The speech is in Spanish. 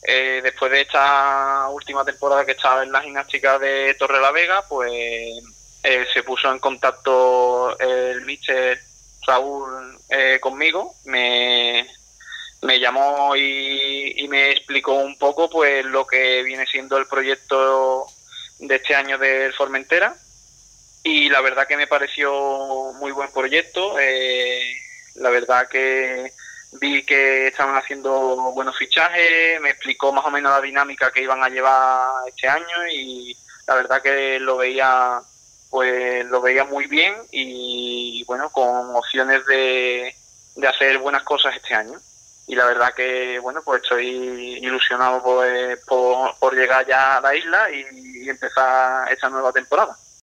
después de esta última temporada que estaba en la gimnástica de Torrelavega, pues se puso en contacto el míster Raúl conmigo, me llamó y me explicó un poco pues lo que viene siendo el proyecto de este año del Formentera, y la verdad que me pareció muy buen proyecto. La verdad que vi que estaban haciendo buenos fichajes, me explicó más o menos la dinámica que iban a llevar este año, y la verdad que lo veía muy bien, y bueno, con opciones de hacer buenas cosas este año. Y la verdad que, bueno, pues estoy ilusionado por llegar ya a la isla y empezar esta nueva temporada.